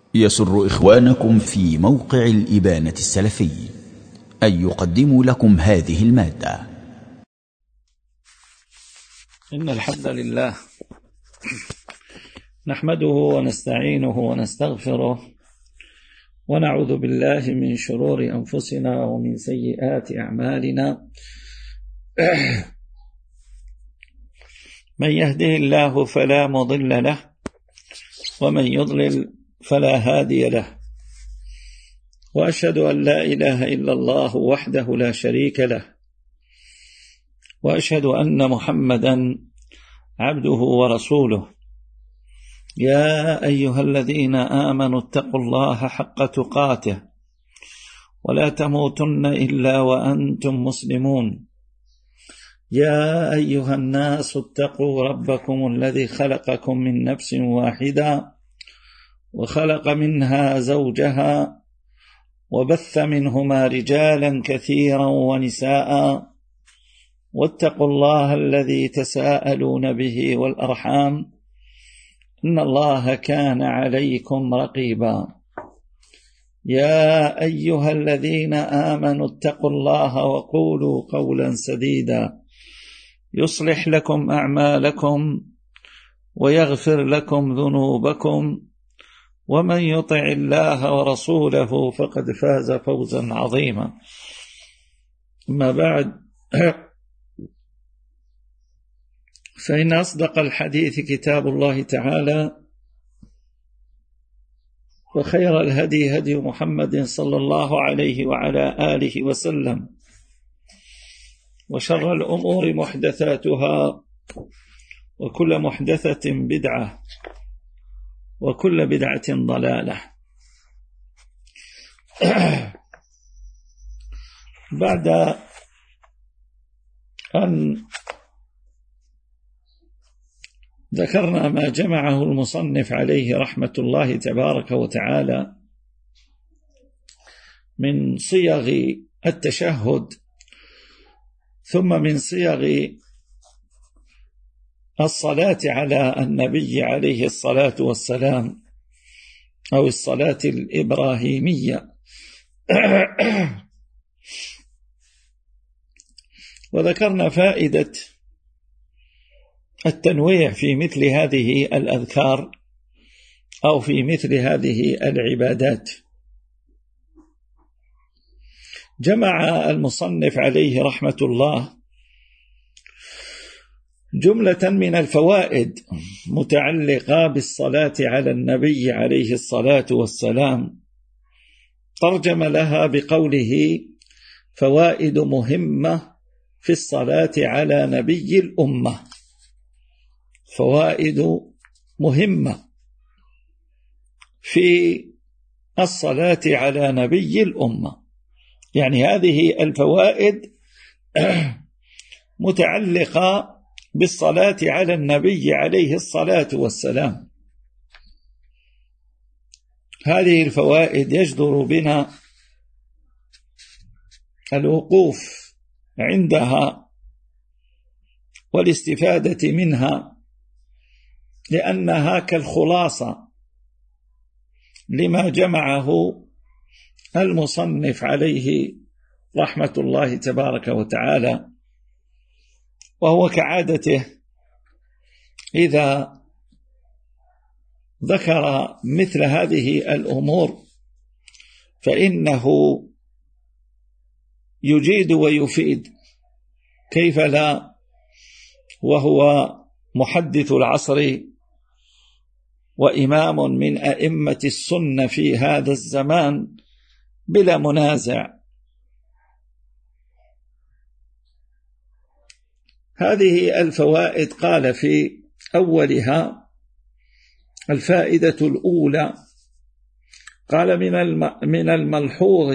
يسر إخوانكم في موقع الإبانة السلفي أن يقدموا لكم هذه المادة. إن الحمد لله نحمده ونستعينه ونستغفره ونعوذ بالله من شرور أنفسنا ومن سيئات أعمالنا. من يهده الله فلا مضل له ومن يضلل فلا هادي له، وأشهد أن لا إله إلا الله وحده لا شريك له، وأشهد أن محمدا عبده ورسوله. يا أيها الذين آمنوا اتقوا الله حق تقاته ولا تموتن إلا وأنتم مسلمون. يا أيها الناس اتقوا ربكم الذي خلقكم من نفس واحدة وخلق منها زوجها وبث منهما رجالا كثيرا ونساء، واتقوا الله الذي تساءلون به والأرحام إن الله كان عليكم رقيبا. يا أيها الذين آمنوا اتقوا الله وقولوا قولا سديدا يصلح لكم أعمالكم ويغفر لكم ذنوبكم، ومن يطع الله ورسوله فقد فاز فوزا عظيما. أما بعد، فإن أصدق الحديث كتاب الله تعالى، وخير الهدي هدي محمد صلى الله عليه وعلى آله وسلم، وشر الأمور محدثاتها، وكل محدثة بدعة، وكل بدعة ضلالة. بعد أن ذكرنا ما جمعه المصنف عليه رحمة الله تبارك وتعالى من صيغ التشهد، ثم من صيغ الصلاة على النبي عليه الصلاة والسلام أو الصلاة الإبراهيمية، وذكرنا فائدة التنويع في مثل هذه الأذكار أو في مثل هذه العبادات. جمع المصنف عليه رحمة الله جملة من الفوائد متعلقة بالصلاة على النبي عليه الصلاة والسلام، ترجم لها بقوله: فوائد مهمة في الصلاة على نبي الأمة. فوائد مهمة في الصلاة على نبي الأمة، يعني هذه الفوائد متعلقة بالصلاة على النبي عليه الصلاة والسلام. هذه الفوائد يجدر بنا الوقوف عندها والاستفادة منها، لأنها كالخلاصة لما جمعه المصنف عليه رحمة الله تبارك وتعالى. وهو كعادته إذا ذكر مثل هذه الأمور فإنه يجيد ويفيد، كيف لا، وهو محدث العصر وإمام من أئمة السنة في هذا الزمان بلا منازع. هذه الفوائد قال في أولها: الفائدة الأولى، قال: من الملحوظ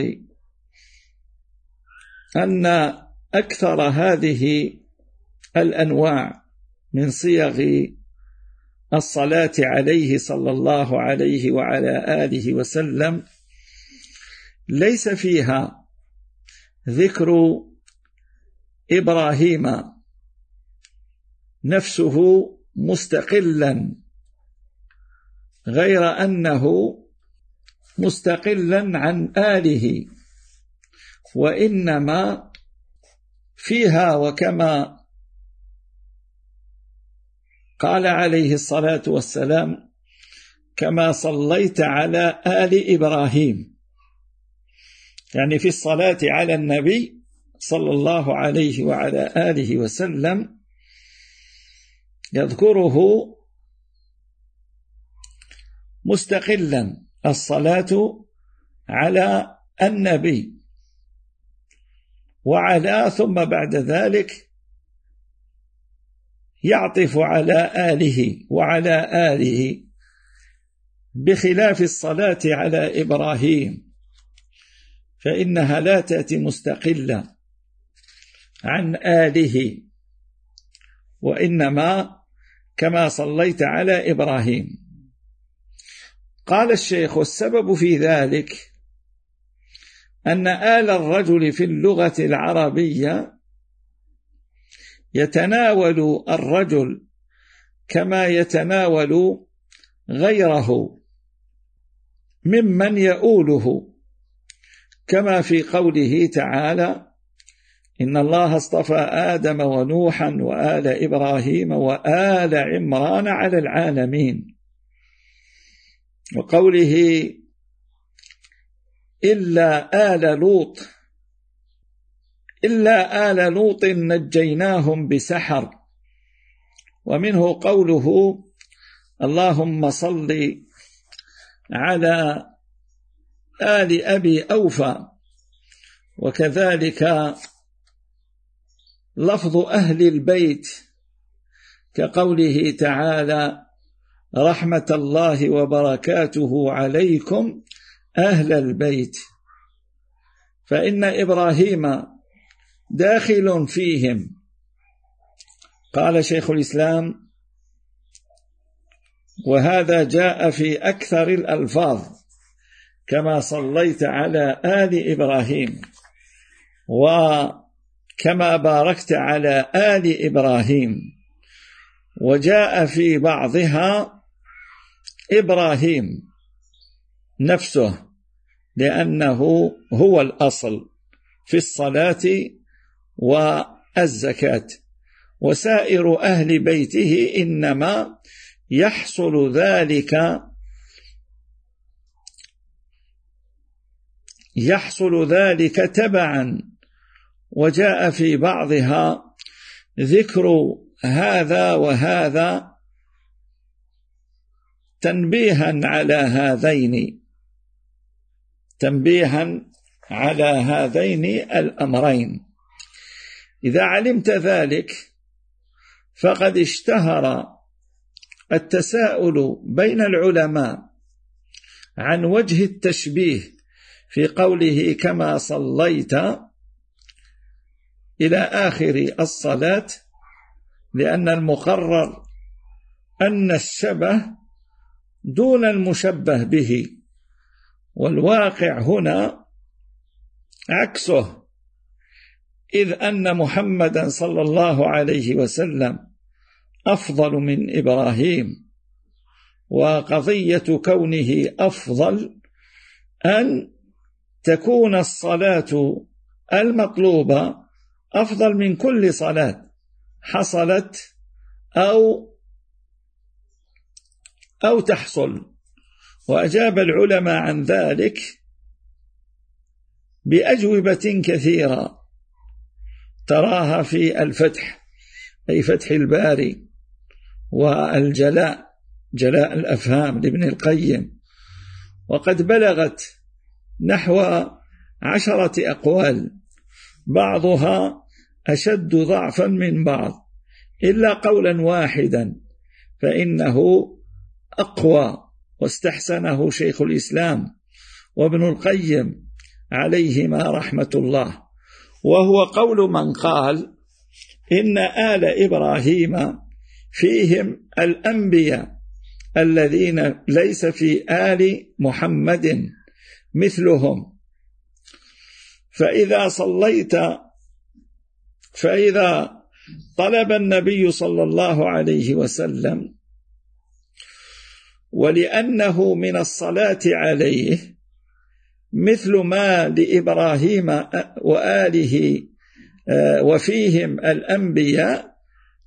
أن أكثر هذه الأنواع من صيغ الصلاة عليه صلى الله عليه وعلى آله وسلم ليس فيها ذكر إبراهيم نفسه مستقلا، غير أنه مستقلا عن آله، وإنما فيها وكما قال عليه الصلاة والسلام: كما صليت على آل إبراهيم، يعني في الصلاة على النبي صلى الله عليه وعلى آله وسلم يذكره مستقلا الصلاة على النبي وعلى، ثم بعد ذلك يعطف على آله وعلى آله، بخلاف الصلاة على إبراهيم فإنها لا تأتي مستقلة عن آله، وإنما كما صليت على إبراهيم. قال الشيخ: والسبب في ذلك أن آل الرجل في اللغة العربية يتناول الرجل كما يتناول غيره ممن يؤوله، كما في قوله تعالى: إن الله اصطفى آدم ونوحا وآل إبراهيم وآل عمران على العالمين، وقوله: إلا آل لوط نجيناهم بسحر، ومنه قوله: اللهم صل على آل أبي أوفى، وكذلك لفظ أهل البيت كقوله تعالى: رحمة الله وبركاته عليكم أهل البيت، فإن إبراهيم داخل فيهم. قال شيخ الإسلام: وهذا جاء في أكثر الألفاظ، كما صليت على آل إبراهيم، وكما باركت على آل إبراهيم، وجاء في بعضها إبراهيم نفسه، لأنه هو الأصل في الصلاة والزكاة، وسائر أهل بيته إنما يحصل ذلك تبعا، وجاء في بعضها ذكر هذا وهذا تنبيها على هذين الأمرين. إذا علمت ذلك فقد اشتهر التساؤل بين العلماء عن وجه التشبيه في قوله كما صليت إلى آخر الصلاة، لأن المقرر أن الشبه دون المشبه به، والواقع هنا عكسه، إذ أن محمدا صلى الله عليه وسلم أفضل من إبراهيم، وقضية كونه أفضل أن تكون الصلاة المطلوبة أفضل من كل صلاة حصلت أو تحصل. وأجاب العلماء عن ذلك بأجوبة كثيرة تراها في الفتح، أي فتح الباري، والجلاء، جلاء الأفهام لابن القيم، وقد بلغت نحو 10 أقوال، بعضها أشد ضعفا من بعض، إلا قولا واحدا فإنه أقوى واستحسنه شيخ الإسلام وابن القيم عليهما رحمة الله، وهو قول من قال إن آل إبراهيم فيهم الأنبياء الذين ليس في آل محمد مثلهم، فإذا طلب النبي صلى الله عليه وسلم، ولأنه من الصلاة عليه مثل ما لإبراهيم وآله وفيهم الأنبياء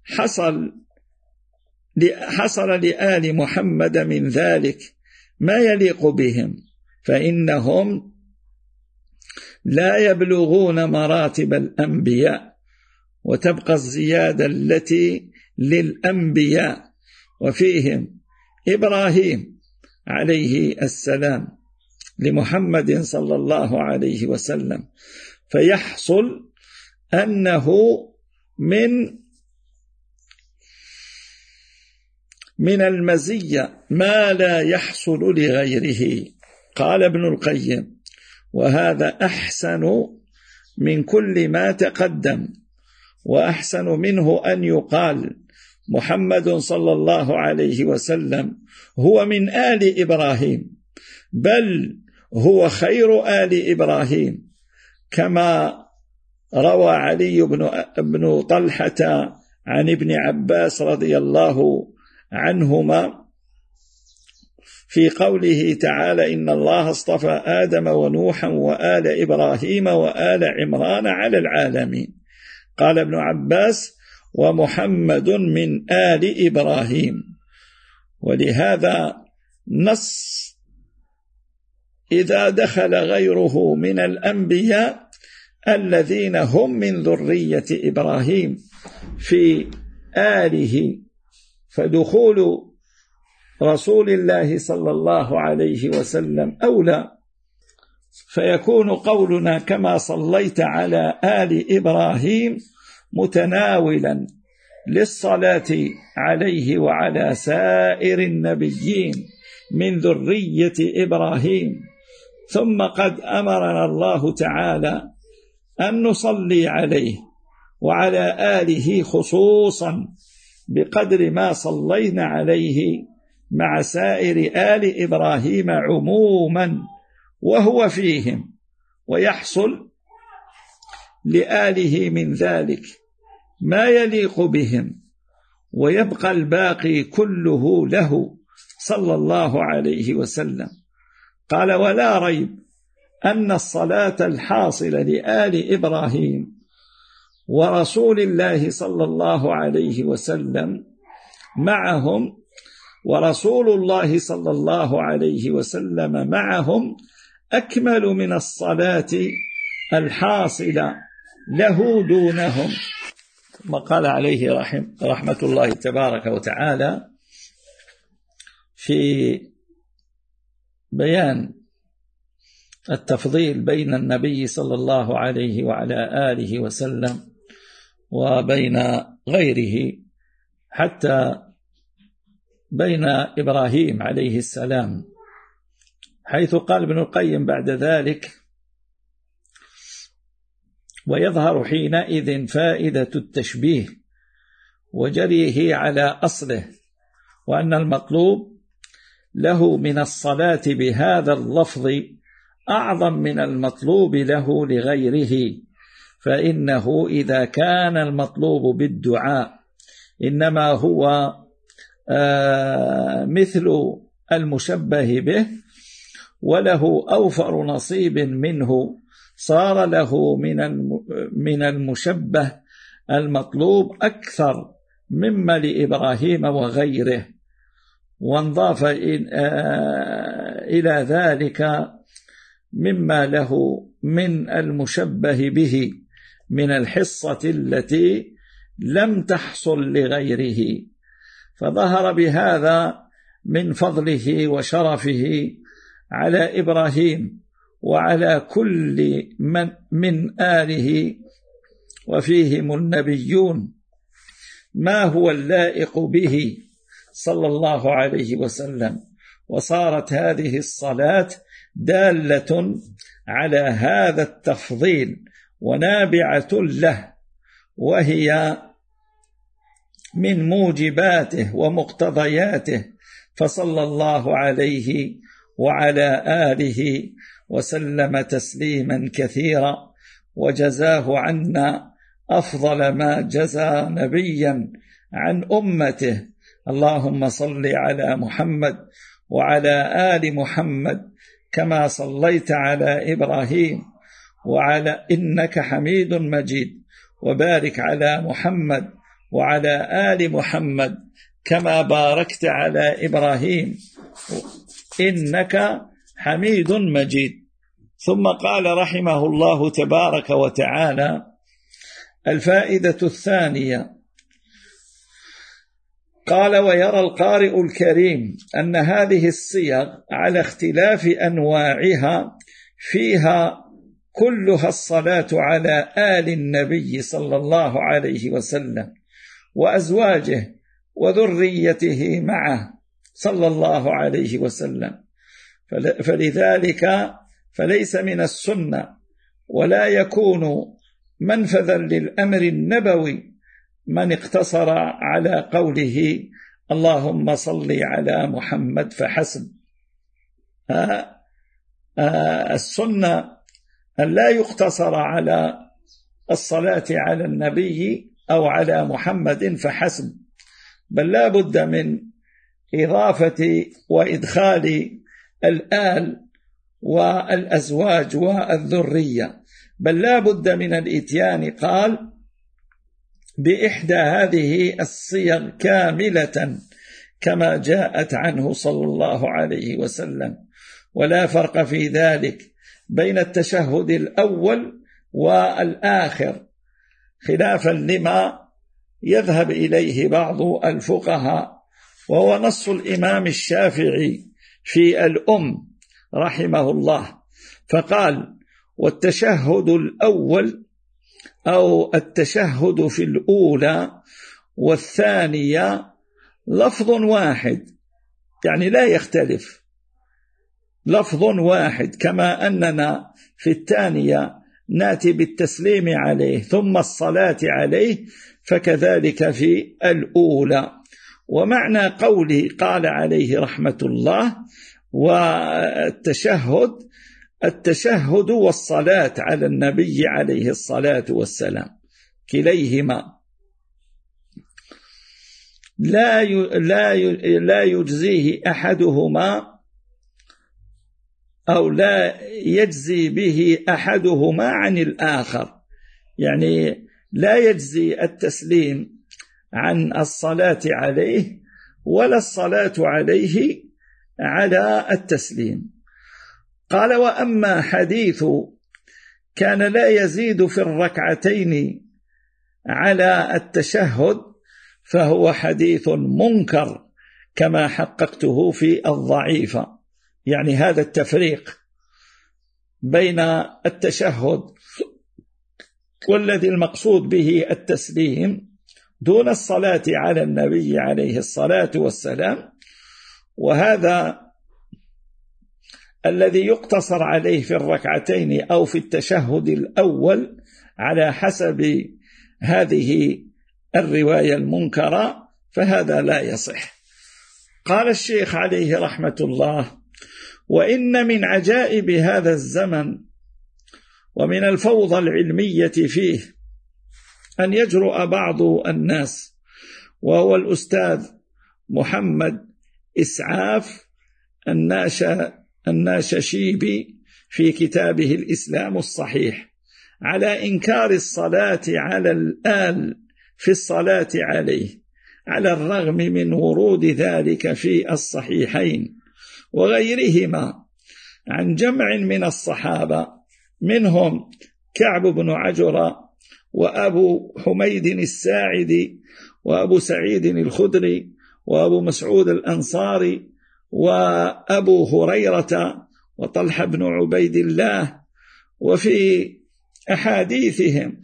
حصل لآل محمد من ذلك ما يليق بهم، فإنهم لا يبلغون مراتب الأنبياء، وتبقى الزيادة التي للأنبياء، وفيهم إبراهيم عليه السلام لمحمد صلى الله عليه وسلم، فيحصل أنه من المزية ما لا يحصل لغيره. قال ابن القيم: وهذا أحسن من كل ما تقدم، وأحسن منه أن يقال محمد صلى الله عليه وسلم هو من آل إبراهيم، بل هو خير آل إبراهيم، كما روى علي بن طلحة عن ابن عباس رضي الله عنهما في قوله تعالى: إن الله اصطفى آدم ونوحا وآل إبراهيم وآل عمران على العالمين. قال ابن عباس: ومحمد من آل إبراهيم. ولهذا نص: إذا دخل غيره من الأنبياء الذين هم من ذرية إبراهيم في آله، فدخول رسول الله صلى الله عليه وسلم أولى، فيكون قولنا كما صليت على آل إبراهيم متناولا للصلاة عليه وعلى سائر النبيين من ذرية إبراهيم. ثم قد أمرنا الله تعالى أن نصلي عليه وعلى آله خصوصا بقدر ما صلينا عليه مع سائر آل إبراهيم عموما وهو فيهم، ويحصل لآله من ذلك ما يليق بهم، ويبقى الباقي كله له صلى الله عليه وسلم. قال: ولا ريب أن الصلاة الحاصلة لآل إبراهيم ورسول الله صلى الله عليه وسلم معهم، ورسول الله صلى الله عليه وسلم معهم، أكمل من الصلاة الحاصلة له دونهم. ثم قال عليه رحمة الله تبارك وتعالى في بيان التفضيل بين النبي صلى الله عليه وعلى آله وسلم وبين غيره، حتى بين إبراهيم عليه السلام، حيث قال ابن القيم بعد ذلك: ويظهر حينئذ فائدة التشبيه وجريه على أصله، وأن المطلوب له من الصلاة بهذا اللفظ أعظم من المطلوب له لغيره، فإنه إذا كان المطلوب بالدعاء إنما هو مثل المشبه به وله أوفر نصيب منه، صار له من المشبه المطلوب أكثر مما لإبراهيم وغيره، وانضاف إلى ذلك مما له من المشبه به من الحصة التي لم تحصل لغيره، فظهر بهذا من فضله وشرفه على إبراهيم وعلى كل من آله وفيهم النبيون ما هو اللائق به صلى الله عليه وسلم. وصارت هذه الصلاة دالة على هذا التفضيل ونابعة له، وهي من موجباته ومقتضياته، فصلى الله عليه وعلى آله وسلم تسليما كثيرا، وجزاه عنا أفضل ما جزى نبيا عن أمته. اللهم صل على محمد وعلى آل محمد كما صليت على إبراهيم وعلى إنك حميد مجيد، وبارك على محمد وعلى آل محمد كما باركت على إبراهيم إنك حميد مجيد. ثم قال رحمه الله تبارك وتعالى: الفائدة الثانية، قال: ويرى القارئ الكريم أن هذه الصيغ على اختلاف أنواعها فيها كلها الصلاة على آل النبي صلى الله عليه وسلم وأزواجه وذريته معه صلى الله عليه وسلم، فلذلك فليس من السنة ولا يكون منفذا للأمر النبوي من اقتصر على قوله اللهم صل على محمد فحسب. السنة أن لا يقتصر على الصلاة على النبي أو على محمد فحسب، بل لا بد من إضافة وإدخال الآل والأزواج والذرية، بل لا بد من الإتيان قال بإحدى هذه الصيغ كاملة كما جاءت عنه صلى الله عليه وسلم، ولا فرق في ذلك بين التشهد الأول والآخر، خلافا لما يذهب إليه بعض الفقهاء، وهو نص الإمام الشافعي في الأم رحمه الله، فقال: والتشهد الأول أو التشهد في الأولى والثانية لفظ واحد، يعني لا يختلف، لفظ واحد، كما أننا في الثانية نأتي بالتسليم عليه ثم الصلاة عليه، فكذلك في الأولى. ومعنى قوله قال عليه رحمة الله: التشهد والصلاة على النبي عليه الصلاة والسلام كليهما لا يجزيه أحدهما أو لا يجزي به أحدهما عن الآخر، يعني لا يجزي التسليم عن الصلاة عليه ولا الصلاة عليه على التسليم. قال: وأما حديث كان لا يزيد في الركعتين على التشهد فهو حديث منكر كما حققته في الضعيفة، يعني هذا التفريق بين التشهد والذي المقصود به التسليم دون الصلاة على النبي عليه الصلاة والسلام، وهذا الذي يقتصر عليه في الركعتين أو في التشهد الأول على حسب هذه الرواية المنكرة، فهذا لا يصح. قال الشيخ عليه رحمة الله: وإن من عجائب هذا الزمن ومن الفوضى العلمية فيه أن يجرؤ بعض الناس، وهو الأستاذ محمد إسعاف الناششيبي في كتابه الإسلام الصحيح، على إنكار الصلاة على الآل في الصلاة عليه، على الرغم من ورود ذلك في الصحيحين وغيرهما عن جمع من الصحابة، منهم كعب بن عجرة وأبو حميد الساعدي وأبو سعيد الخدري وأبو مسعود الأنصاري وأبو هريرة وطلحة بن عبيد الله. وفي أحاديثهم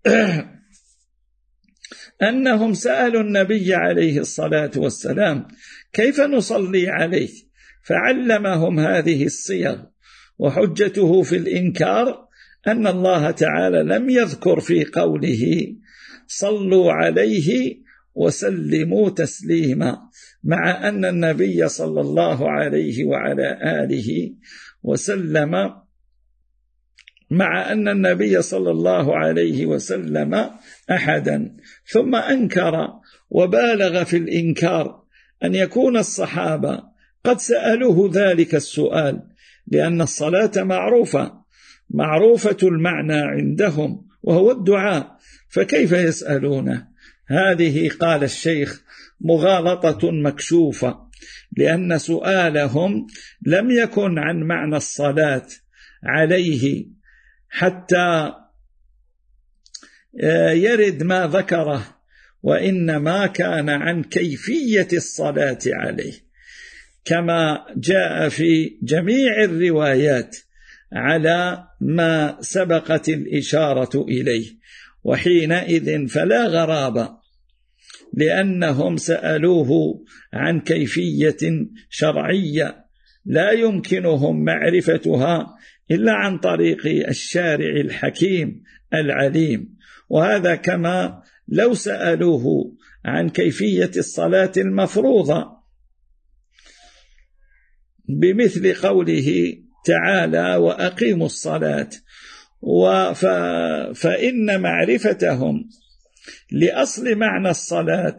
أنهم سألوا النبي عليه الصلاة والسلام كيف نصلي عليه، فعلمهم هذه الصيغ، وحجته في الإنكار أن الله تعالى لم يذكر في قوله صلوا عليه وسلموا تسليما، مع أن النبي صلى الله عليه وعلى آله وسلم أحدا. ثم أنكر وبالغ في الإنكار أن يكون الصحابة قد سألوه ذلك السؤال، لأن الصلاة معروفة المعنى عندهم وهو الدعاء، فكيف يسألونه؟ هذه قال الشيخ مغالطة مكشوفة، لأن سؤالهم لم يكن عن معنى الصلاة عليه حتى يرد ما ذكره، وإنما كان عن كيفية الصلاة عليه، كما جاء في جميع الروايات على ما سبقت الإشارة إليه. وحينئذ فلا غرابة، لأنهم سألوه عن كيفية شرعية لا يمكنهم معرفتها إلا عن طريق الشارع الحكيم العليم. وهذا كما لو سألوه عن كيفية الصلاة المفروضة بمثل قوله تعالى وأقيموا الصلاة، فإن معرفتهم لأصل معنى الصلاة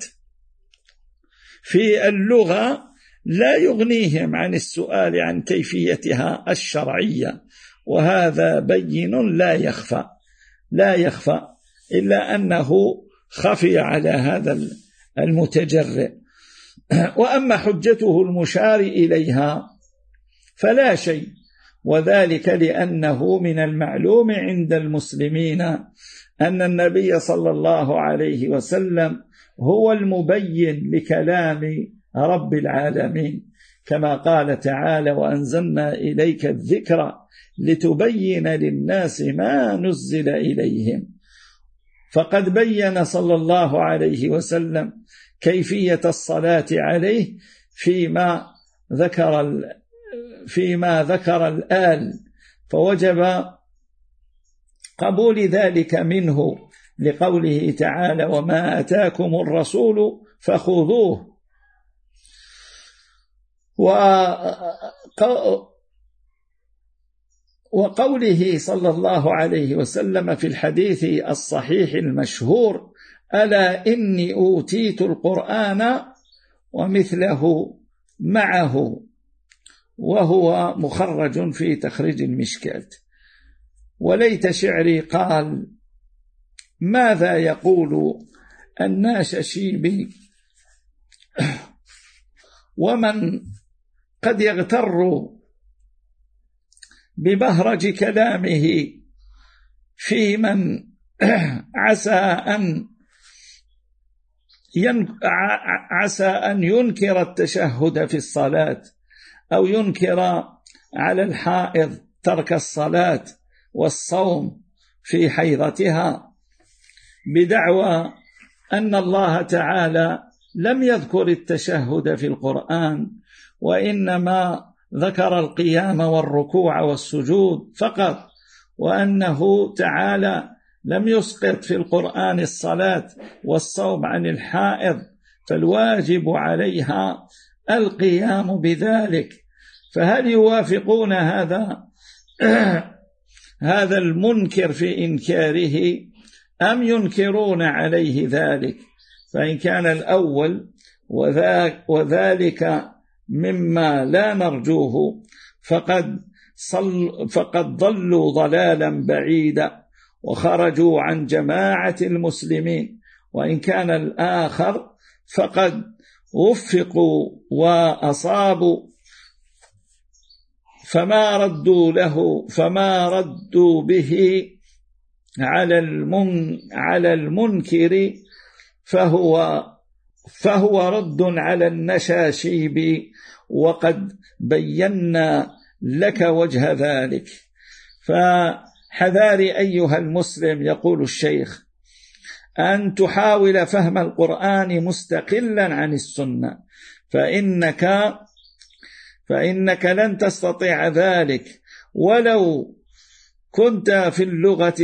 في اللغة لا يغنيهم عن السؤال عن كيفيتها الشرعية، وهذا بين لا يخفى إلا أنه خفي على هذا المتجرئ. وأما حجته المشار إليها فلا شيء، وذلك لأنه من المعلوم عند المسلمين أن النبي صلى الله عليه وسلم هو المبين لكلام رب العالمين، كما قال تعالى وأنزلنا إليك الذكر لتبين للناس ما نزل إليهم. فقد بين صلى الله عليه وسلم كيفية الصلاة عليه فيما ذكر الآل، فوجب قبول ذلك منه لقوله تعالى وما أتاكم الرسول فخذوه. وقوله صلى الله عليه وسلم في الحديث الصحيح المشهور ألا إني أوتيت القرآن ومثله معه، وهو مخرج في تخريج المشكاة. وليت شعري قال ماذا يقول الناششيبي ومن قد يغتر ببهرج كلامه في من عسى أن ينكر التشهد في الصلاة أو ينكر على الحائض ترك الصلاة والصوم في حيضتها بدعوى أن الله تعالى لم يذكر التشهد في القرآن، وإنما ذكر القيام والركوع والسجود فقط، وأنه تعالى لم يسقط في القرآن الصلاة والصوم عن الحائض، فالواجب عليها القيام بذلك. فهل يوافقون هذا المنكر في إنكاره أم ينكرون عليه ذلك؟ فإن كان الأول وذلك مما لا نرجوه فقد ضلوا ضلالا بعيدا وخرجوا عن جماعة المسلمين، وإن كان الآخر فقد وفقوا وأصابوا فما ردوا به على المنكر فهو رد على النشاشيب، وقد بينا لك وجه ذلك. فحذاري أيها المسلم، يقول الشيخ، أن تحاول فهم القرآن مستقلا عن السنة، فإنك لن تستطيع ذلك ولو كنت في اللغة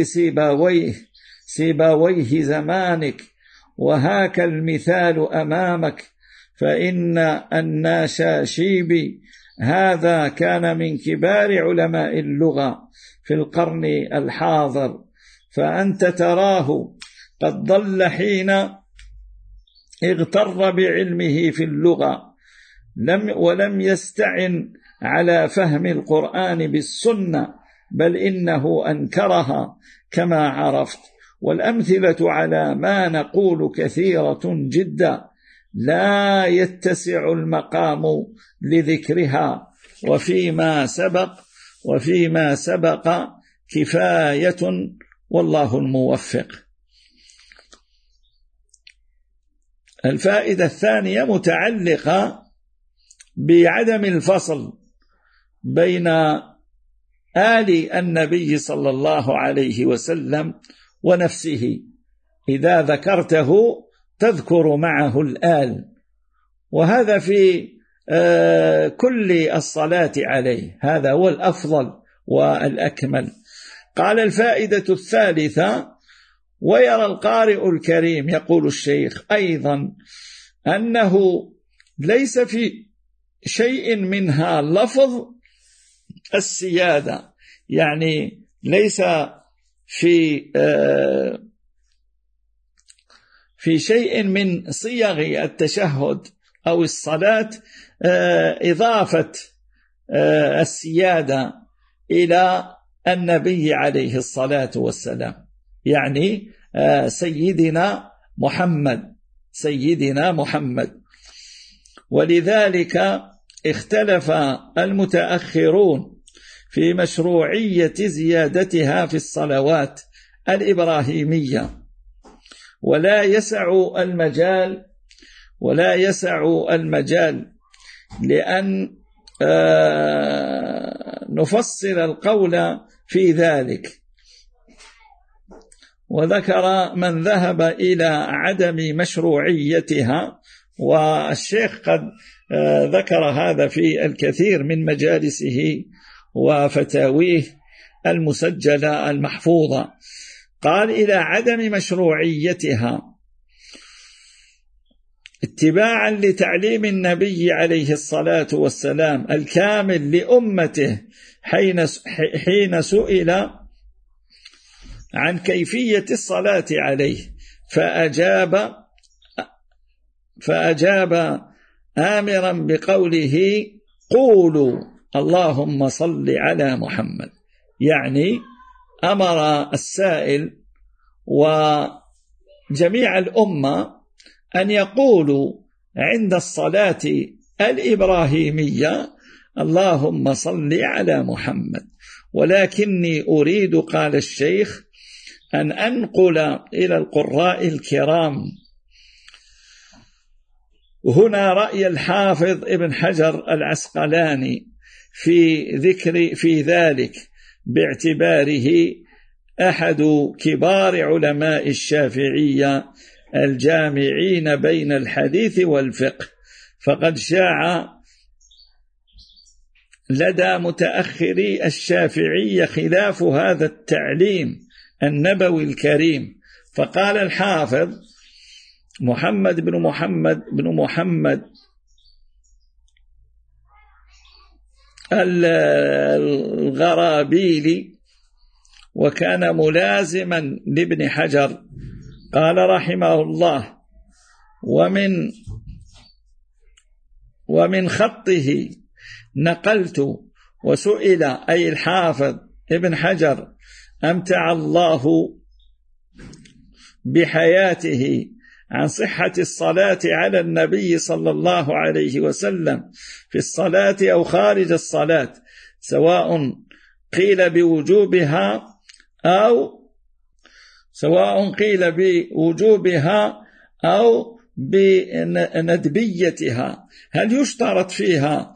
سيباويه زمانك، وهاك المثال أمامك. فإن الناشاشيبي هذا كان من كبار علماء اللغة في القرن الحاضر، فأنت تراه قد ضل حين اغتر بعلمه في اللغة ولم يستعن على فهم القرآن بالسنة، بل إنه أنكرها كما عرفت، والأمثلة على ما نقول كثيرة جدا لا يتسع المقام لذكرها، وفيما سبق كفاية، والله الموفق. الفائدة الثانية متعلقة بعدم الفصل بين آل النبي صلى الله عليه وسلم ونفسه، إذا ذكرته تذكر معه الآل، وهذا في كل الصلاة عليه، هذا هو الأفضل والأكمل. قال الفائدة الثالثة: ويرى القارئ الكريم، يقول الشيخ أيضا، أنه ليس في شيء منها لفظ السيادة، يعني ليس في شيء من صيغ التشهد أو الصلاة إضافة السيادة إلى النبي عليه الصلاة والسلام، يعني سيدنا محمد. ولذلك اختلف المتأخرون في مشروعية زيادتها في الصلوات الإبراهيمية، ولا يسع المجال لأن نفصل القول في ذلك. وذكر من ذهب إلى عدم مشروعيتها، والشيخ قد ذكر هذا في الكثير من مجالسه وفتاويه المسجلة المحفوظة. قال: إلى عدم مشروعيتها اتباعا لتعليم النبي عليه الصلاة والسلام الكامل لأمته حين سئل عن كيفية الصلاة عليه، فأجاب آمرا بقوله: قولوا اللهم صل على محمد، يعني أمر السائل وجميع الأمة أن يقولوا عند الصلاة الإبراهيمية: اللهم صل على محمد. ولكني أريد، قال الشيخ، أن أنقل إلى القراء الكرام هنا رأي الحافظ ابن حجر العسقلاني في ذلك، باعتباره أحد كبار علماء الشافعية الجامعين بين الحديث والفقه. فقد شاع لدى متأخري الشافعية خلاف هذا التعليم النبوي الكريم. فقال الحافظ محمد بن محمد الغرابيلي، وكان ملازما لابن حجر، قال رحمه الله: ومن خطه نقلت. وسئل أي الحافظ ابن حجر أمتع الله بحياته عن صحة الصلاة على النبي صلى الله عليه وسلم في الصلاة أو خارج الصلاة، سواء قيل بوجوبها أو بندبيتها. هل يشترط فيها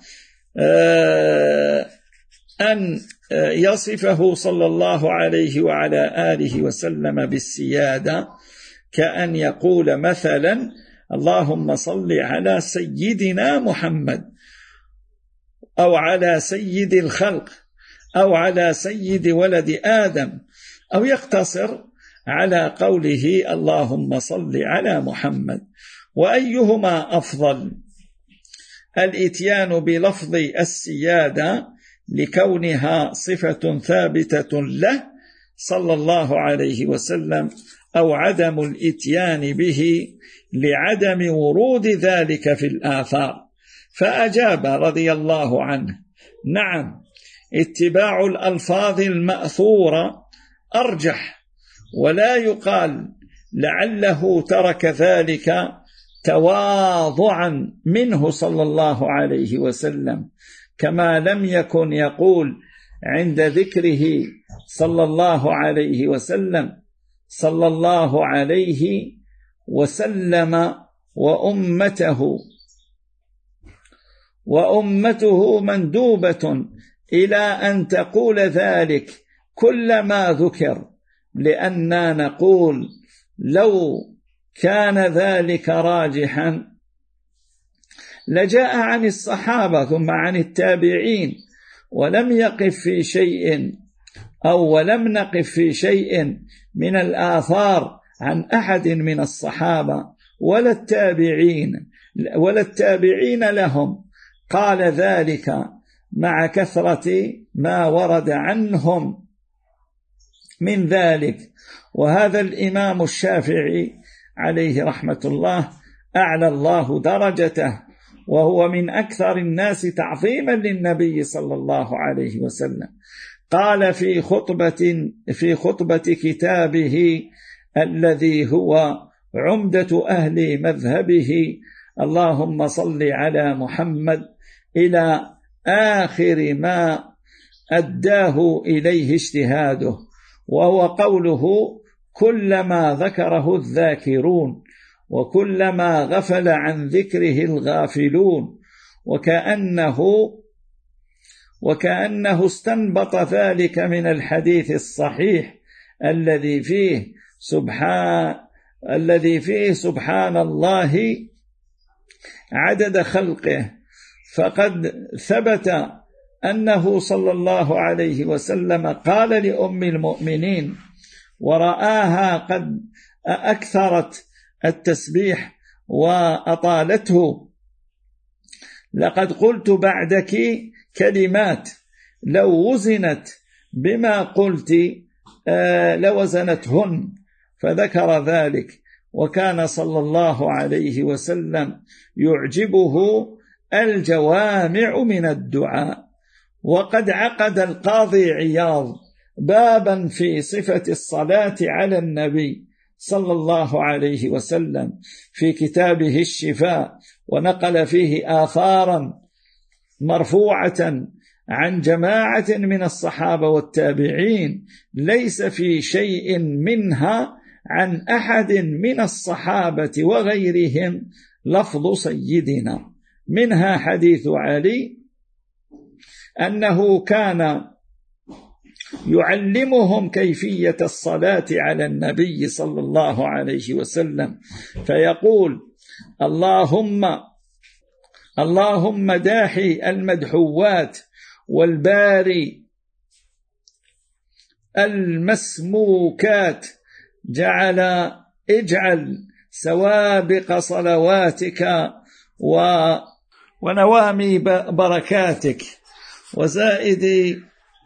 أن يصفه صلى الله عليه وعلى آله وسلم بالسيادة، كأن يقول مثلا: اللهم صل على سيدنا محمد، أو على سيد الخلق، أو على سيد ولد آدم، أو يقتصر على قوله اللهم صل على محمد؟ وأيهما أفضل؟ الإتيان بلفظ السيادة لكونها صفة ثابتة له صلى الله عليه وسلم، أو عدم الإتيان به لعدم ورود ذلك في الآثار؟ فأجاب رضي الله عنه نعم، اتباع الألفاظ المأثورة أرجح، ولا يقال لعله ترك ذلك تواضعا منه صلى الله عليه وسلم، كما لم يكن يقول عند ذكره صلى الله عليه وسلم صلى الله عليه وسلم وأمته مندوبة إلى أن تقول ذلك كلما ذكر، لأننا نقول لو كان ذلك راجحا لجاء عن الصحابة ثم عن التابعين، ولم نقف في شيء من الآثار عن أحد من الصحابة ولا التابعين لهم قال ذلك، مع كثرة ما ورد عنهم من ذلك. وهذا الإمام الشافعي عليه رحمة الله أعلى الله درجته، وهو من أكثر الناس تعظيما للنبي صلى الله عليه وسلم. قال في خطبة كتابه الذي هو عمدة أهل مذهبه اللهم صل على محمد إلى آخر ما أداه إليه اجتهاده، وهو قوله كلما ذكره الذاكرون وكلما غفل عن ذكره الغافلون، وكأنه استنبط ذلك من الحديث الصحيح الذي فيه سبحان الله عدد خلقه، فقد ثبت أنه صلى الله عليه وسلم قال لأم المؤمنين ورآها قد أكثرت التسبيح وأطالته: لقد قلت بعدك كلمات لو وزنت بما قلت لوزنتهن، فذكر ذلك. وكان صلى الله عليه وسلم يعجبه الجوامع من الدعاء. وقد عقد القاضي عياض بابا في صفة الصلاة على النبي صلى الله عليه وسلم في كتابه الشفاء، ونقل فيه آثارا مرفوعة عن جماعة من الصحابة والتابعين ليس في شيء منها عن أحد من الصحابة وغيرهم لفظ سيدنا. منها حديث علي أنه كان يعلمهم كيفية الصلاة على النبي صلى الله عليه وسلم، فيقول اللهم داحي المدحوات والباري المسموكات، اجعل سوابق صلواتك ونوامي بركاتك وزائد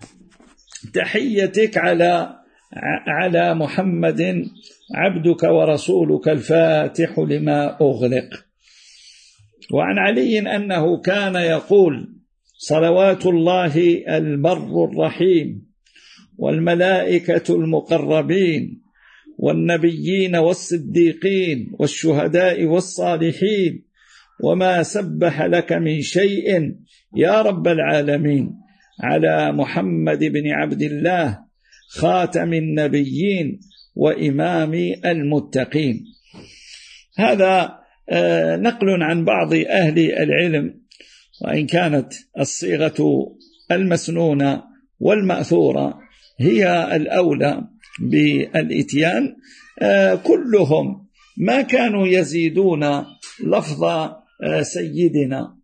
تحيتك على محمد عبدك ورسولك الفاتح لما أغلق. وعن علي أنه كان يقول صلوات الله البر الرحيم والملائكة المقربين والنبيين والصديقين والشهداء والصالحين وما سبح لك من شيء يا رب العالمين على محمد بن عبد الله خاتم النبيين وإمام المتقين. هذا نقل عن بعض أهل العلم، وإن كانت الصيغة المسنونة والمأثورة هي الأولى بالإتيان، كلهم ما كانوا يزيدون لفظ سيدنا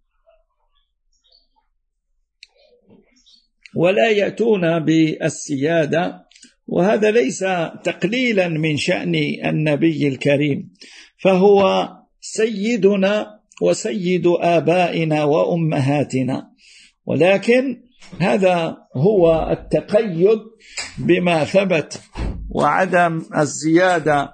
ولا يأتون بالسيادة، وهذا ليس تقليلا من شأن النبي الكريم، فهو سيدنا وسيد آبائنا وأمهاتنا، ولكن هذا هو التقيد بما ثبت وعدم الزيادة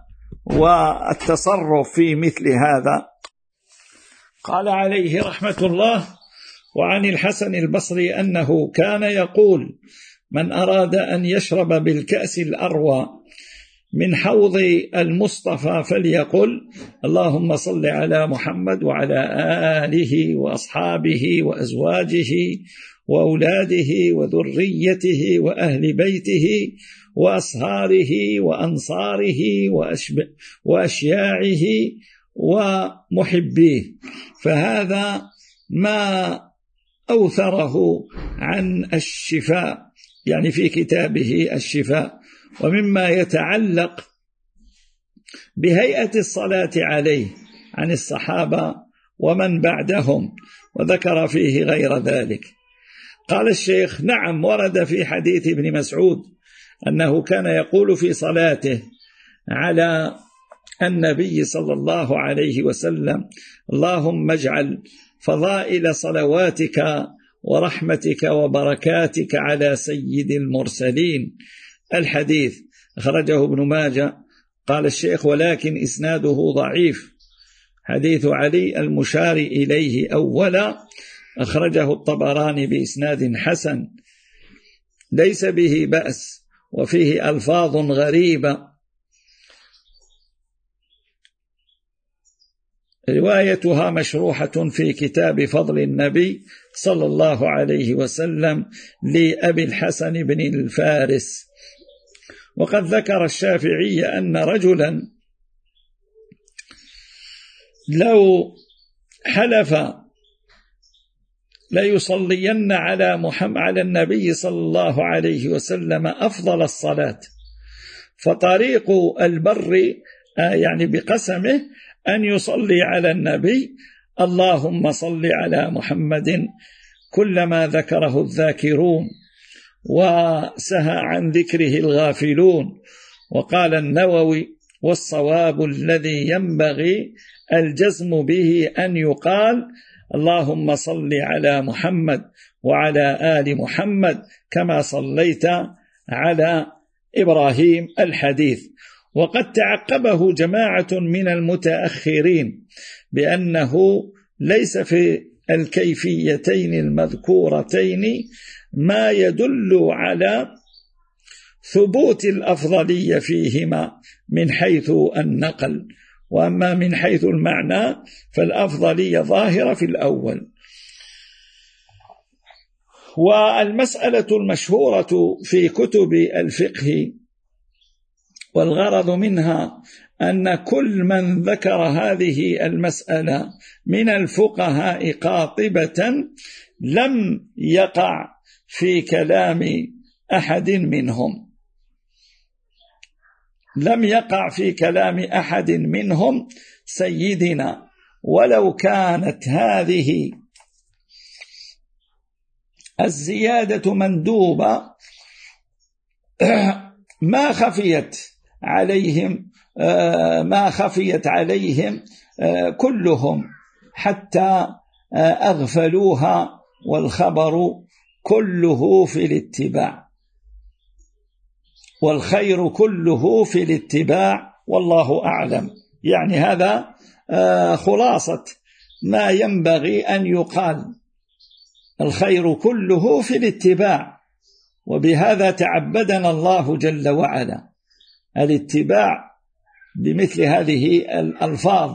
والتصرف في مثل هذا. قال عليه رحمة الله: وعن الحسن البصري أنه كان يقول: من أراد أن يشرب بالكأس الأروى من حوض المصطفى فليقل: اللهم صل على محمد وعلى آله وأصحابه وأزواجه وأولاده وذريته وأهل بيته وأصهاره وأنصاره وأشياعه ومحبيه. فهذا ما أوثره عن الشفاء، يعني في كتابه الشفاء، ومما يتعلق بهيئة الصلاة عليه عن الصحابة ومن بعدهم، وذكر فيه غير ذلك. قال الشيخ: نعم، ورد في حديث ابن مسعود أنه كان يقول في صلاته على النبي صلى الله عليه وسلم: اللهم اجعل فضائل صلواتك ورحمتك وبركاتك على سيد المرسلين. الحديث أخرجه ابن ماجه. قال الشيخ: ولكن إسناده ضعيف. حديث علي المشار إليه أولا أخرجه الطبراني بإسناد حسن ليس به بأس، وفيه ألفاظ غريبة. روايتها مشروحة في كتاب فضل النبي صلى الله عليه وسلم لأبي الحسن بن الفارس. وقد ذكر الشافعي أن رجلا لو حلف ليصلين على النبي صلى الله عليه وسلم أفضل الصلاة، فطريق البر يعني بقسمه أن يصلي على النبي: اللهم صل على محمد كلما ذكره الذاكرون وسهى عن ذكره الغافلون. وقال النووي: والصواب الذي ينبغي الجزم به أن يقال: اللهم صل على محمد وعلى آل محمد كما صليت على إبراهيم. الحديث. وقد تعقبه جماعة من المتأخرين بأنه ليس في الكيفيتين المذكورتين ما يدل على ثبوت الأفضلية فيهما من حيث النقل، وأما من حيث المعنى فالأفضلية ظاهرة في الأول. والمسألة المشهورة في كتب الفقه والغرض منها أن كل من ذكر هذه المسألة من الفقهاء قاطبة لم يقع في كلام أحد منهم، لم يقع في كلام أحد منهم سيدنا، ولو كانت هذه الزيادة مندوبة ما خفيت عليهم كلهم حتى أغفلوها، والخبر كله في الاتباع، والخير كله في الاتباع، والله أعلم. يعني هذا خلاصة ما ينبغي أن يقال: الخير كله في الاتباع. وبهذا تعبدنا الله جل وعلا الاتباع بمثل هذه الألفاظ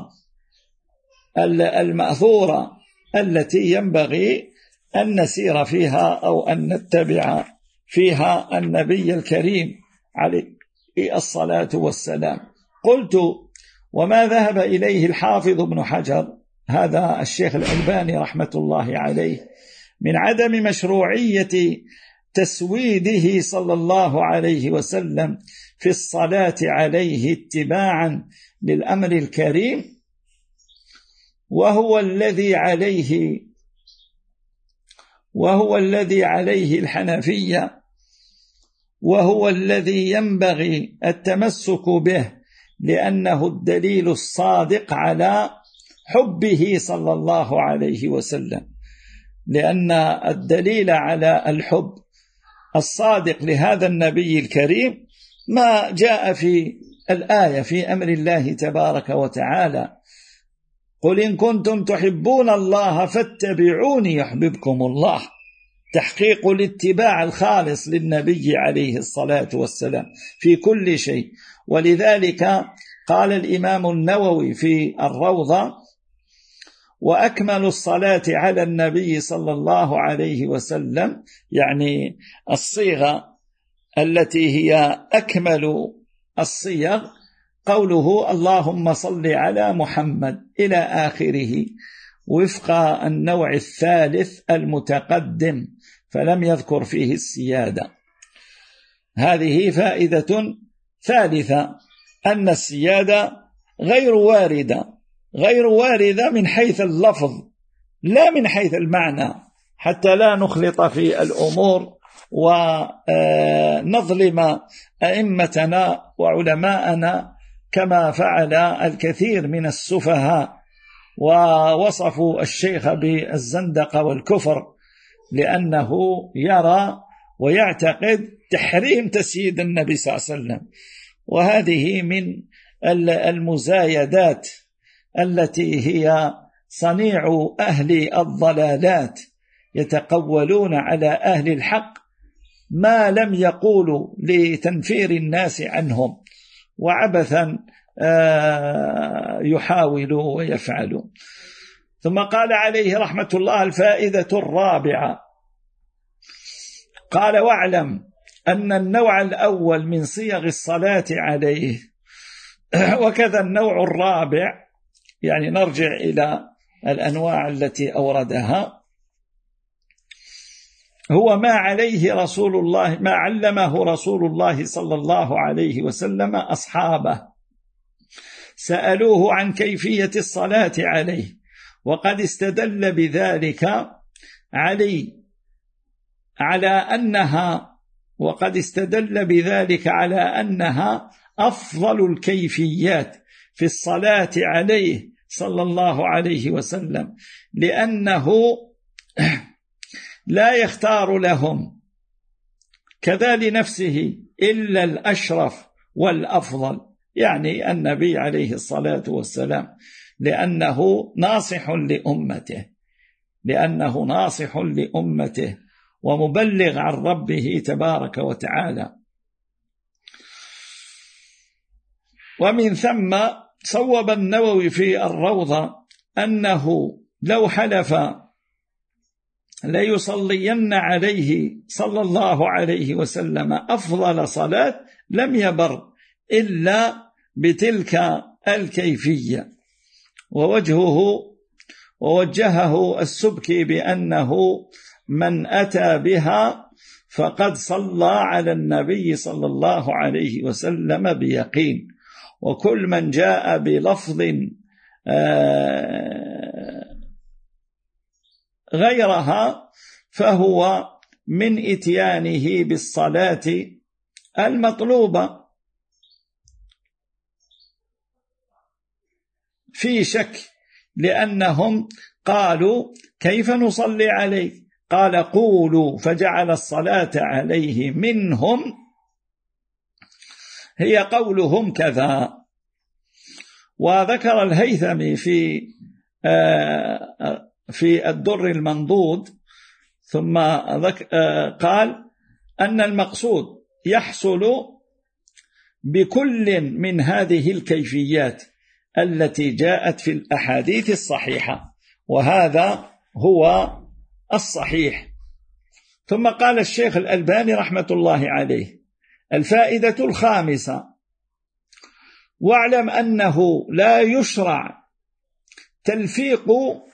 المأثورة التي ينبغي أن نسير فيها أو أن نتبع فيها النبي الكريم عليه الصلاة والسلام. قلت: وما ذهب إليه الحافظ ابن حجر، هذا الشيخ الألباني رحمة الله عليه، من عدم مشروعية تسويده صلى الله عليه وسلم في الصلاة عليه اتباعا للأمر الكريم، وهو الذي عليه الحنفية، وهو الذي ينبغي التمسك به، لأنه الدليل الصادق على حبه صلى الله عليه وسلم، لأن الدليل على الحب الصادق لهذا النبي الكريم ما جاء في الآية في أمر الله تبارك وتعالى: قل إن كنتم تحبون الله فاتبعوني يحببكم الله، تحقيق الاتباع الخالص للنبي عليه الصلاة والسلام في كل شيء. ولذلك قال الإمام النووي في الروضة: وأكمل الصلاة على النبي صلى الله عليه وسلم، يعني الصيغة التي هي أكمل الصيغ قوله اللهم صل على محمد إلى آخره، وفق النوع الثالث المتقدم، فلم يذكر فيه السيادة. هذه فائدة ثالثة، أن السيادة غير واردة من حيث اللفظ لا من حيث المعنى، حتى لا نخلط في الأمور ونظلم أئمتنا وعلماءنا كما فعل الكثير من السفهاء، ووصفوا الشيخ بالزندقة والكفر لأنه يرى ويعتقد تحريم تسييد النبي صلى الله عليه وسلم. وهذه من المزايدات التي هي صنيع أهل الضلالات، يتقولون على أهل الحق ما لم يقولوا لتنفير الناس عنهم، وعبثا يحاولوا ويفعلوا. ثم قال عليه رحمة الله: الفائدة الرابعة، قال: واعلم أن النوع الأول من صيغ الصلاة عليه وكذا النوع الرابع، يعني نرجع إلى الأنواع التي أوردها، هو ما عليه رسول الله، ما علمه رسول الله صلى الله عليه وسلم أصحابه، سألوه عن كيفية الصلاة عليه، وقد استدل بذلك على أنها أفضل الكيفيات في الصلاة عليه صلى الله عليه وسلم، لأنه لا يختار لهم كذا لنفسه إلا الأشرف والأفضل، يعني النبي عليه الصلاة والسلام، لأنه ناصح لأمته ومبلغ عن ربه تبارك وتعالى. ومن ثم صوب النووي في الروضة أنه لو حلف ليصلين عليه صلى الله عليه وسلم أفضل صلاة لم يبر إلا بتلك الكيفية. ووجهه السبكي بأنه من أتى بها فقد صلى على النبي صلى الله عليه وسلم بيقين، وكل من جاء بلفظ غيرها فهو من إتيانه بالصلاة المطلوبة. في شك، لأنهم قالوا كيف نصلي عليه؟ قال قولوا، فجعل الصلاة عليه منهم هي قولهم كذا. وذكر الهيثمي في الدر المنضود ثم قال أن المقصود يحصل بكل من هذه الكيفيات التي جاءت في الأحاديث الصحيحة، وهذا هو الصحيح. ثم قال الشيخ الألباني رحمة الله عليه: الفائدة الخامسة: واعلم أنه لا يشرع تلفيق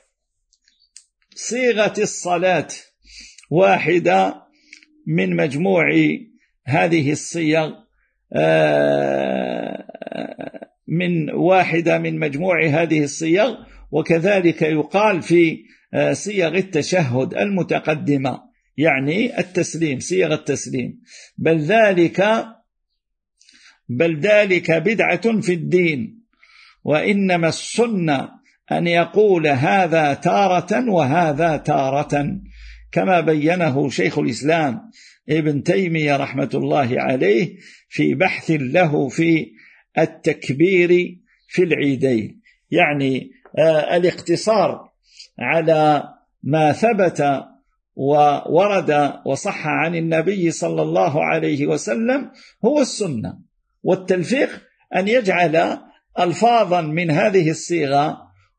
صيغة الصلاة واحدة من مجموع هذه الصيغ وكذلك يقال في صيغ التشهد المتقدمة، يعني التسليم، صيغ التسليم، بل ذلك بدعة في الدين، وإنما السنة أن يقول هذا تارة وهذا تارة، كما بينه شيخ الإسلام ابن تيمية رحمة الله عليه في بحث له في التكبير في العيدين. يعني الاقتصار على ما ثبت وورد وصح عن النبي صلى الله عليه وسلم هو السنة، والتلفيق أن يجعل ألفاظا من هذه الصيغة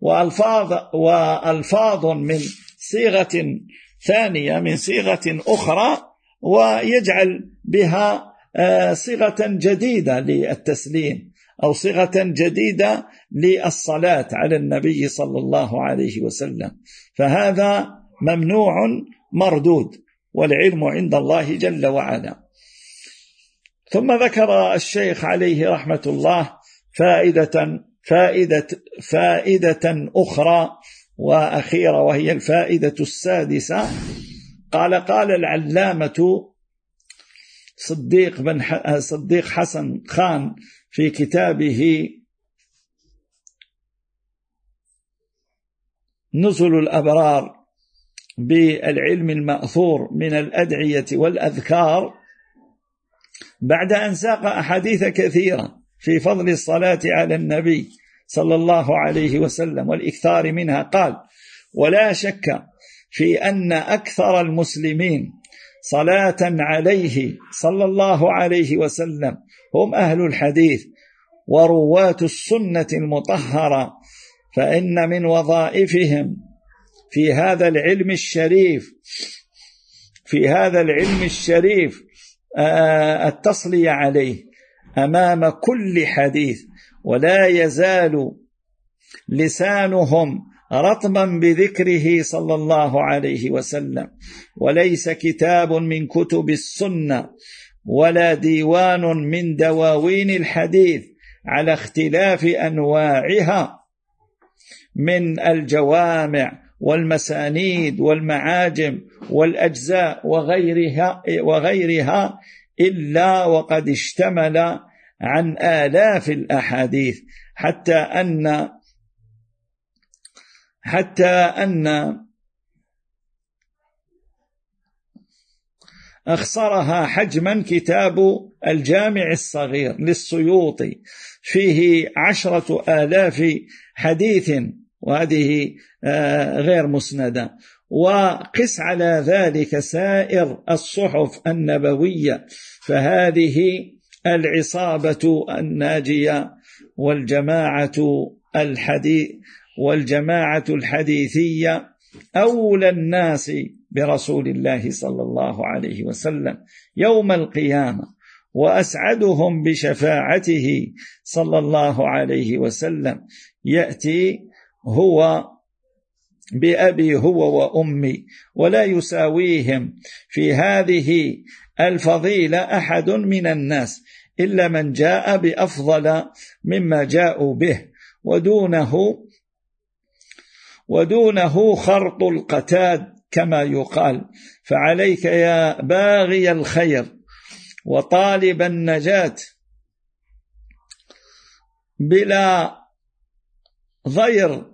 وألفاظ من صيغة ثانية من صيغة أخرى، ويجعل بها صيغة جديدة للتسليم أو صيغة جديدة للصلاة على النبي صلى الله عليه وسلم، فهذا ممنوع مردود، والعلم عند الله جل وعلا. ثم ذكر الشيخ عليه رحمة الله فائدة أخرى وأخيرة، وهي الفائدة السادسة. قال العلامة صديق حسن خان في كتابه نزل الأبرار بالعلم المأثور من الأدعية والأذكار، بعد أن ساق أحاديث كثيرة في فضل الصلاة على النبي صلى الله عليه وسلم والإكثار منها، قال: ولا شك في أن أكثر المسلمين صلاة عليه صلى الله عليه وسلم هم أهل الحديث ورواة السنة المطهرة، فإن من وظائفهم في هذا العلم الشريف التصلية عليه أمام كل حديث، ولا يزال لسانهم رطبا بذكره صلى الله عليه وسلم، وليس كتاب من كتب السنة ولا ديوان من دواوين الحديث على اختلاف أنواعها من الجوامع والمسانيد والمعاجم والأجزاء وغيرها إلا وقد اشتمل عن آلاف الأحاديث، حتى أن أخصرها حجما كتاب الجامع الصغير للسيوطي فيه 10,000 حديث، وهذه غير مسندة. وقس على ذلك سائر الصحف النبوية، فهذه العصابة الناجية والجماعة الحديثية أولى الناس برسول الله صلى الله عليه وسلم يوم القيامة، وأسعدهم بشفاعته صلى الله عليه وسلم. يأتي هو بأبي هو وأمي، ولا يساويهم في هذه الفضيلة أحد من الناس إلا من جاء بأفضل مما جاءوا به، ودونه خرط القتاد كما يقال. فعليك يا باغي الخير وطالب النجاة بلا ضير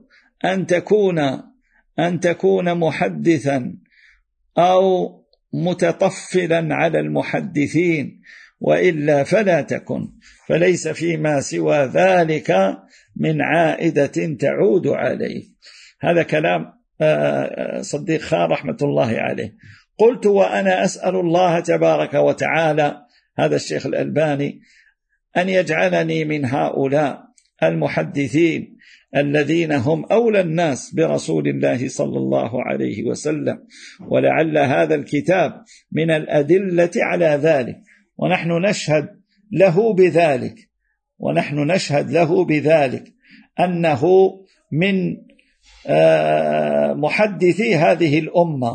أن تكون محدثا أو متطفلا على المحدثين، وإلا فلا تكن، فليس فيما سوى ذلك من عائدة تعود عليه. هذا كلام صديق خان رحمة الله عليه. قلت: وأنا أسأل الله تبارك وتعالى، هذا الشيخ الألباني، أن يجعلني من هؤلاء المحدثين الذين هم أولى الناس برسول الله صلى الله عليه وسلم، ولعل هذا الكتاب من الأدلة على ذلك، ونحن نشهد له بذلك أنه من محدثي هذه الأمة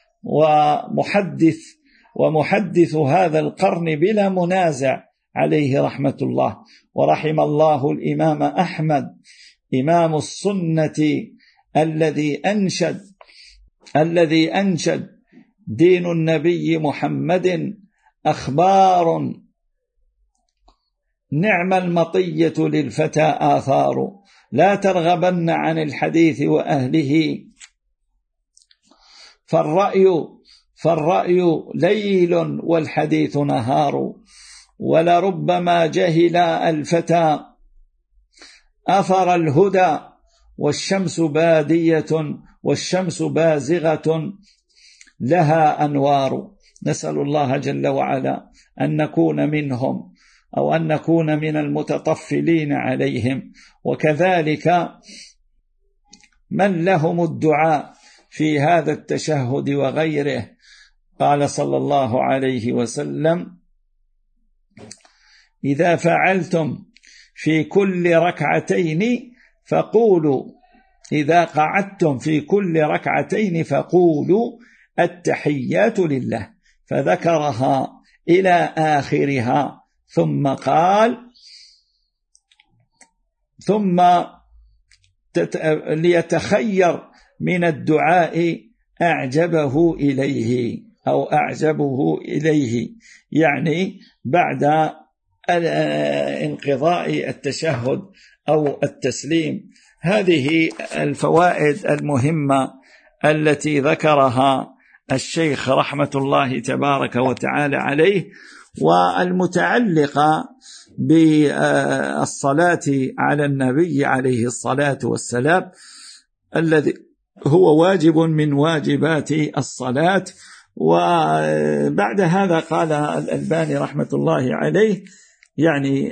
ومحدث هذا القرن بلا منازع عليه رحمة الله. ورحم الله الإمام أحمد إمام السنة الذي أنشد دين النبي محمد أخبار، نعم المطية للفتى آثار، لا ترغبن عن الحديث وأهله، فالرأي ليل والحديث نهار، ولربما جهل الفتى أثر الهدى والشمس بادية والشمس بازغة لها أنوار. نسأل الله جل وعلا أن نكون منهم أو أن نكون من المتطفلين عليهم. وكذلك من لهم الدعاء في هذا التشهد وغيره، قال صلى الله عليه وسلم: إذا فعلتم في كل ركعتين فقولوا، إذا قعدتم في كل ركعتين فقولوا التحيات لله، فذكرها إلى آخرها، ثم قال: ثم ليتخير من الدعاء أعجبه إليه أو أعجبه إليه، يعني بعد انقضاء التشهد أو التسليم. هذه الفوائد المهمة التي ذكرها الشيخ رحمة الله تبارك وتعالى عليه، والمتعلقة بالصلاة على النبي عليه الصلاة والسلام، الذي هو واجب من واجبات الصلاة. وبعد هذا قال الألباني رحمة الله عليه يعني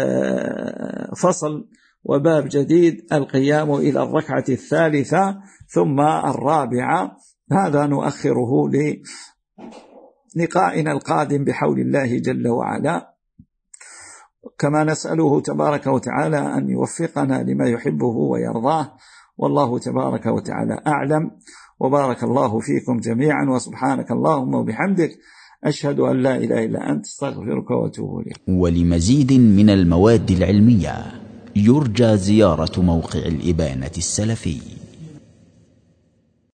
فصل وباب جديد: القيام إلى الركعة الثالثة ثم الرابعة. هذا نؤخره للقائنا القادم بحول الله جل وعلا، كما نسأله تبارك وتعالى أن يوفقنا لما يحبه ويرضاه، والله تبارك وتعالى أعلم. وبارك الله فيكم جميعا، وسبحانك اللهم وبحمدك، أشهد أن لا إله إلا أنت، استغفرك وأتوب إليك. ولمزيد من المواد العلمية يرجى زيارة موقع الإبانة السلفي.